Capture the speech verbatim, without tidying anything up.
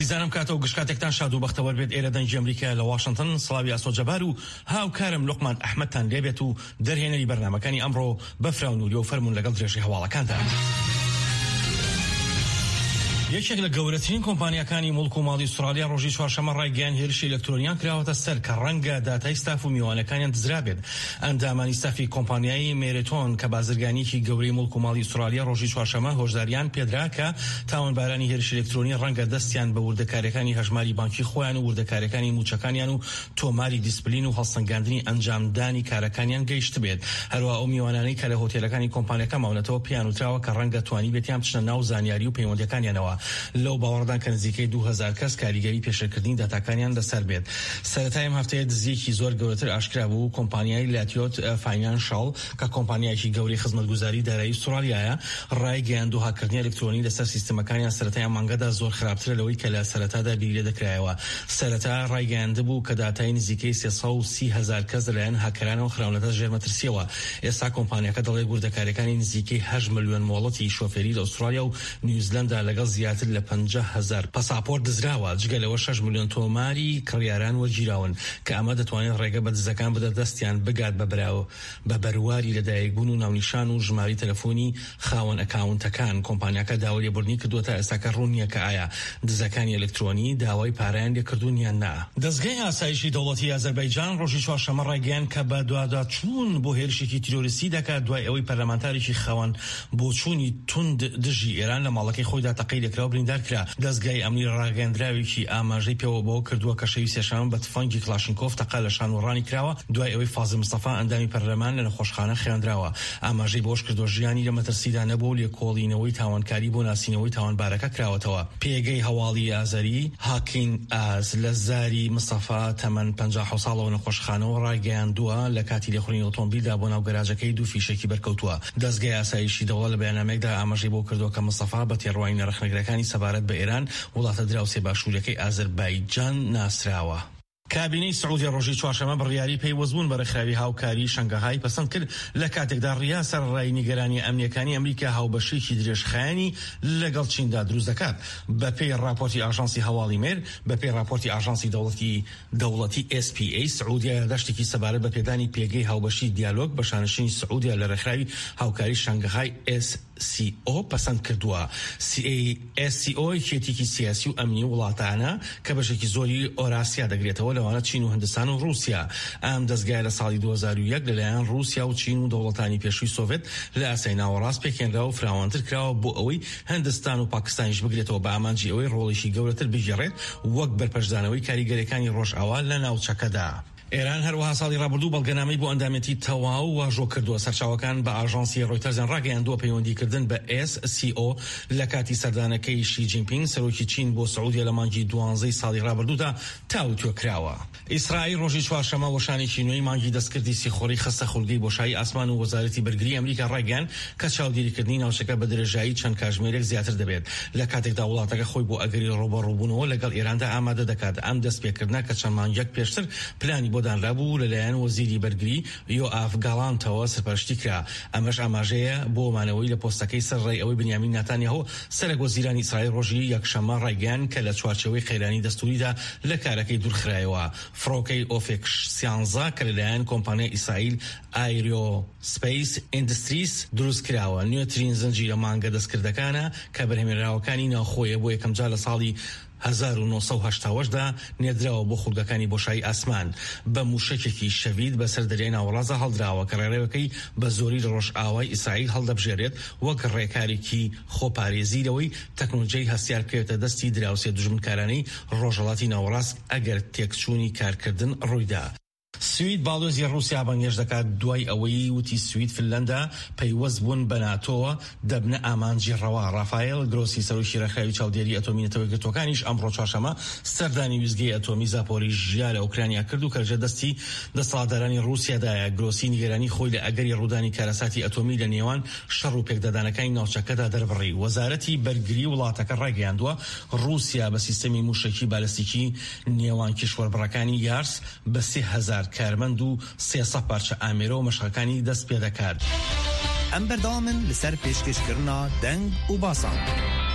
زانم کاتو گشکاتێکتان شاد و بەختەوەر بێت ئێرە دەنگی ئەمریکا لە واشنگتن. سڵاوی ئاسۆجەبار و هاوکارم لوقمان ئەحمەدتان لێبێت و دەرهێنەری بەرنامەکانی ئەمڕۆ بەفراون و لێو فەرمون لەگەڵ درێژی هەواڵەکاندا. یەکێک لە گەورەترین کۆمپانیەکانی مڵک و ماڵی ئوسترالیا ڕۆژی چوارشەممە ڕایگەیاند هێرشی ئەلکترۆنیان کراوەتە سەر کە ڕەنگە داتای ستاف و میوانەکانیان دزرا بێت. ئەندامانی ستافی کۆمپانیای مێرێتۆن کە بازرگانیکی گەورەی مڵک و ماڵی ئوسترالیا ڕۆژی چوارشەممە هۆشداریان پێدرا کە تاوانبارانی هێرشی ئەلکترۆنی ڕەنگە دەستیان بە وردەکاریەکانی هەژماری بانکی خۆیان و وردەکاریەکانی موچەکانیان و تۆماری دیسپلین و هەڵسەنگاندنی ئەنجامدانی کارەکانیان گەیشت بێت. هەروە ئەو میوانانەی کە لە هۆتێلەکانی کۆمپانیەکە ماونەتەوە پێیان وتراوە کە ڕەنگە توانی بێتیان بچنە ناو زانیاری و پەیوەندیەکانیانەوە. لەو باوەڕدان کە نزیکەی دوو هەزار کەس کاریگەری پێشەکردنی داتاکانیان لەسەر بێت. سەرەتای ئەم هەفتەیە دزیەکی زۆر گەورەتر ئاشکرا بوو. کۆمپانیای لاتیۆت فاینانشال کە کۆمپانیایکی گەورەی خزمەتگوزاری دارایی ئوسترالیایە ڕایگەیاند هاکردنی ئەلکترۆنی لەسەر سیستەمەکانیان سەرەتای مانگەدا زۆر خراپترە لەوەی کە لە سەرەتادا بیرێ دەکرایەوە. سەرەتا ڕایگەیاند بوو کە داتای نزیکەی سێسەد و سی هەزار کەس لەلایەن هاکەرانەوە خراونەتە ژێرمەترسیەوە. ئێستا کۆمپانیاکە دەڵێ وردەکاریەکانی نزیکەی هەشت ملیۆن مۆڵەتی شۆفێری لە ئوسترالیا و نیوزیلەندا لەگەڵ زیاتر لە پەنجا هەزار پاساپۆرت دزراوە. جگە لەوە شەش ملیۆن تۆماری کڕیاران وەرگیراون کە ئەمە دەتوانێت ڕێگە بە دزەکان بدە دەستیان بگات بە براوە بە بەرواری لەدایکبوون و ناونیشان و ژماری تەلەفۆنی خاوەن ئەکاونتەکان. کۆمپانیاکە داوای لێبوردنی کردووەتە ئێستاکە ڕوونیە کە ئایا دزەکانی ئەلکترۆنی داوای پارەیان لێکردوون یان نا. دەستگای ئاسایشی دەوڵەتی ئازەربایجان ڕۆژی چوارشەممە ڕایگەیاند کە بە دواداچوون بۆ هێرشێکی تیرۆریستی دەکات دوای ئەوەی پەرلەمانتارێکی خاوەن بۆچوونی توند دژی ئێران لە ماڵەکەی خۆیدا تەقەی لێکراوە بریندار کرا. دەستگای ئەمنی ڕاگەاندراوێکی ئاماژەی پێوە بۆ کردووە کە شەوی سێشەممە بە تفەنگی کلاشینکۆف تەقا لە شانوەڕانی کراوە دوای ئەوەی فازڵ مستەفا ئەندامی پەرلەمان لە نەخۆشخانە خێراندراوە. ئاماژەی بۆش کردو ژیانی لە مەترسیدا نەبوو لێکۆڵینەوەی تاوانکاری بۆ ناسینەوەی تاوانبارەکە کراوەتەوە. پێگەی هەواڵی ئازەری هاکینگ ئاز لە زاری مستەفا تەمەن پەنجا و حەوت ساڵەوە نەخۆشخانەوە ڕایگەیاندووە لە کاتی لێخوڕینی ئۆتۆمبیلدا بۆ ناو گەراجەکەی دوو فیشێکی بەرکەوتووە. دەستگای ئاسایشی دەوڵەت لە بەیاننامەیەکدا ئاماژەی بۆ کردووە کە مستەفا بە تێڕوانی نرخنەگرەکانی سەبارەت بە ئێران وڵاتە دراوسێ باشوورەکەی ئازەربایجان ناسراوە. کابینەی سعودی ڕۆژی چوارشەممە بڕیاری پەیوەستبوون بە ڕێکخراوی هاوکاری شەنگەهای پەسەند کرد لە کاتێکدا ڕیا سەرڕای نیگەرانی ئەمنیەکانی ئەمریکا هاوبەشێکی درێژخایەنی لەگەڵ چیندا دروست دەکات. بەپێی راپۆرتی ئاژانسی هەواڵی مێر بەپێی راپۆرتی ئاژانسی دەوڵەتی دەوڵەتی ئێس پی ئەی سعودیا دەشتێکی سەبارەت بە پێدانی پێگەی هاوبەشی دیالۆگ بە شانشینی سعودیا لە ڕێکخراوی هاوکاری شەنگەهای ئێس سی ئۆ پەسەند کردووە. ئێس سی ئۆ کێتێکی سیاسی و ئەمنی وڵاتانە کە بەشێکی زۆری ئۆراسیا دەگرێتەوە لەوانە چین و هەندستان و رووسیا. ئەم دەستگای لە ساڵی دوو هەزار و یەک لەلایەن رووسیا و چین و دەوڵەتانی پێشووی سۆڤێت لە ئاسای ناوەڕاست پێکێنراوە و فراوانتر کراوە بۆ ئەوەی هەندستان و پاکستانیش بگرێتەوە بە ئامانجی ئەوەی ڕۆڵێکی گەورەتر بگێڕێت وەک بەرپەرشدانەوەی کاریگەریەکانی ڕۆژئاوا لە ناوچەکەدا. ئێران هەروەها ساڵی ڕابردوو بەڵگەنامەی بۆ ئەندامەتی تەواو واژۆ کردووە. سەرچاوەکان بە ئاژانسی ڕۆیتەرزیان ڕاگەیاندووە پەیوەندیکردن بە ئێس سی ئۆ لە کاتی سەردانەکەی شی جینپینگ سەرۆکی چین بۆ سعودیا لە مانگی دوانزەی ساڵی ڕابردوودا تاوتوێ کراوە. ئیسرائیل ڕۆژی چوارشەممە وەشانێکی نوێی مانگی دەستکردی سیخۆڕی خستە خولگەی بۆشایی ئاسمان و وەزارەتی بەرگری ئەمریکا ڕایگەیاند کە چاودێریکردنی ناوچەکە بە درێژایی چەند کاتژمێرێک زیاتر دەبێت لە کاتێکدا وڵاتەکە خۆی بۆ ئەگەری ڕۆبەڕووبوونەوە لەگەڵ ئێراندا ئامادە دەکات. ئەم دەستپێکردنە کە چەند مانگێک پێشتر پلانی بۆ دانرابوو لەلایەن وەزیری بەرگری یۆئاف گاڵانتەوە سەرپەرشتی کرا. ئەمەش ئاماژەیە بۆ مانەوەی لە پۆستەکەی سەر ڕێی ئەوەی بنیامین ناتانیاهو سەرۆک وەزیرانی ئیسرائیل ڕۆژی یەکشەممە ڕایگەیاند کە لە چوارچێوەی خێرانی دەستوریدا لە کارەکەی دوورخرایەوە. فڕۆکەی ئۆفێک سیانزە کە لەلایەن کۆمپانیای ئیسرائیل ئایرۆسپەیس ئیندستریس دروست کراوە. نوێترین زنجیرە مانگە دەستکردەکانە کە بەرهەمهێنراوەکانی ناوخۆیە بۆ یەکەم جار لە ساڵی هەزار و نۆ سەد و هەشتا و هەشتدا نێردراوە بۆ خولگەکانی بۆشایی ئاسمان. بە موشکێکی شەوید بەسەر دەریای ناوەڕاستدا هەڵدراوە کە ڕێڕەوەکەی بە زۆری لە ڕۆژ ئاوای ئیسرائیل هەڵدەبژێرێت وەک ڕێکارێکی خۆپارێزیرەوەی تەکنۆلۆژیای هەستیار بکەوێتە دەستی دراوسێ دژمنکارانەی ڕۆژهەڵاتی ناوەڕاست ئەگەر تێکچوونی کارکردن ڕوویدا. سوید باڵۆزی رووسیا بەنگێش دەکات دوای ئەوەی وتی سوید فنلەندا پەیوەست بوون بە ناتۆوە دەبنە ئامانجی ڕەوا. ڕافایل گرۆسی سەرۆکی ڕێکخراوی چاودێری ئەتۆمی نەتەوەیەکگرتوەکانیش ئەمڕۆ چوارشەممە سەردانی ویزگەی ئەتۆمی زاپۆریژیا لە ئوکرانیا کرد و کەژە دەستی دەسەڵاتدارانی رووسیادایە. گرۆسی نیگەرانی خۆی لە ئەگەری ڕوودانی کارەساتی ئەتۆمی لە نێوان شەڕ و پێکدادانەکانی ناوچەکەدا دەربڕی. وەزارەتی بەرگری وڵاتەکە ڕایگەیاندووە رووسیا بە سیستەمی موشکی بالەستیکی نێوان کیشوەربڕەکانی یارس بە سێ هەزار کارمەند و سێسەد پارچە ئامێرە و مەشقەکانی دەست پێ دەکات. ئەم بەردەوامن لەسەر پێشکەشکردنا دەنگ و باسان.